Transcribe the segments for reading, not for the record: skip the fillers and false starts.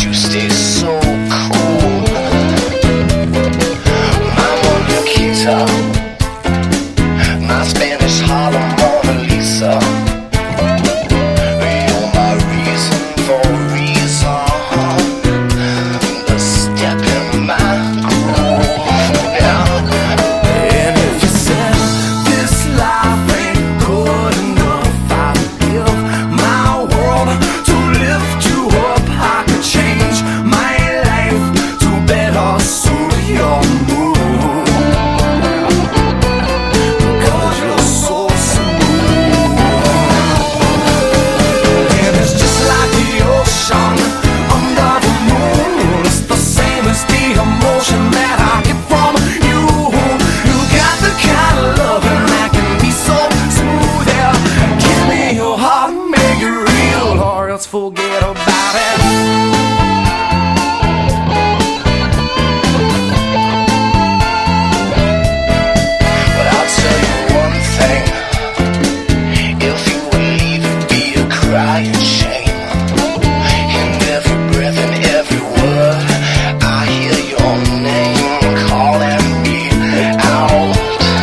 you stay so cool. My Monaquita, my Spanish Harlem Mona Lisa. You're my reason for reason, the step in my groove. Yeah. And if you said this life ain't good enough, I'd give my world to lift you up. I could change my life to better suit your mood, because you're so smooth. And it's just like the ocean under the moon. It's the same as the emotion that I get from you. You got the kind of loving that can be so smooth. Yeah, give me your heart, make it real, or else forget about it. But I'll tell you one thing: if you would leave, it'd be a crying shame. In every breath and every word, I hear your name calling me out.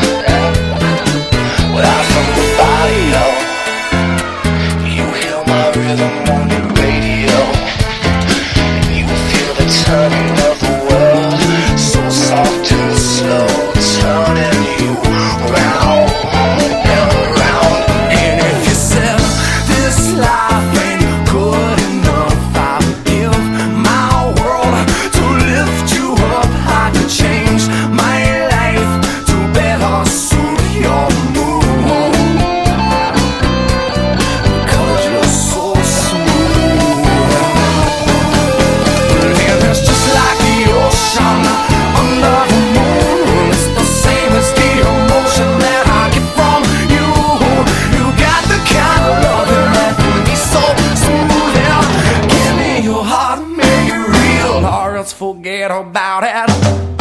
Without from the barrio, you hear my rhythm on the radio. You feel the turning of the world, so soft and slow, turning you round and round. And if you said this life ain't good enough, I would give my world to lift you up. I could change my life to better suit your mood, because you're so smooth. And it's just like the ocean under the moon. It's the same as the emotion that I get from you. You got the kind of loving that can be so smooth. Yeah, give me your heart, make it real, or else forget about it.